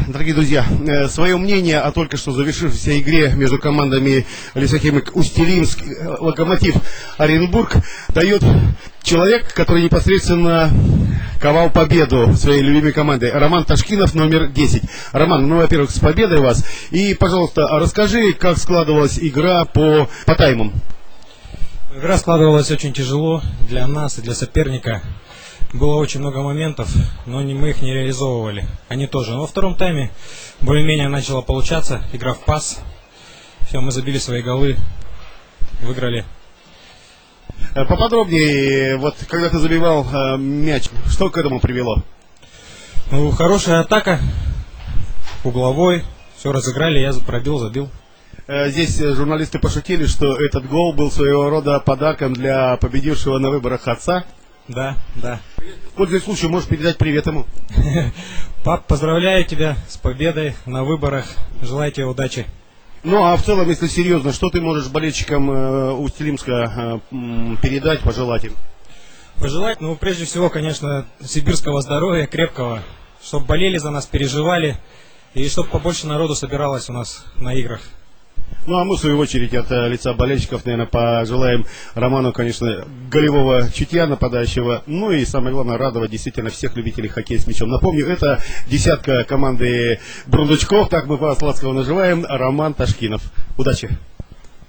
Дорогие друзья, свое мнение о только что завершившейся игре между командами Лесохимик Усть-Илимск, Локомотив Оренбург дает человек, который непосредственно ковал победу своей любимой команды. Роман Ташкинов, номер 10. Роман, ну, во-первых, с победой вас. И, пожалуйста, расскажи, как складывалась игра по таймам. Игра складывалась очень тяжело для нас и для соперника. Было очень много моментов, но мы их не реализовывали. Они тоже. Но во втором тайме более-менее начало получаться. Игра в пас. Все, мы забили свои голы, выиграли. Поподробнее, вот когда ты забивал мяч, что к этому привело? Ну, хорошая атака, угловой. Все разыграли, я пробил, забил. Здесь журналисты пошутили, что этот гол был своего рода подарком для победившего на выборах отца. Да, да. Пользуясь случаем, можешь передать привет ему. Пап, поздравляю тебя с победой на выборах. Желаю тебе удачи. Ну, а в целом, если серьезно, что ты можешь болельщикам Усть-Илимска передать, пожелать им? Пожелать, ну, прежде всего, конечно, сибирского здоровья, крепкого, чтобы болели за нас, переживали, и чтобы побольше народу собиралось у нас на играх. Ну, а мы, в свою очередь, от лица болельщиков, наверное, пожелаем Роману, конечно, голевого чутья нападающего, ну и, самое главное, радовать действительно всех любителей хоккея с мячом. Напомню, это десятка команды Брундучков, так мы вас ласково называем, Роман Ташкинов. Удачи!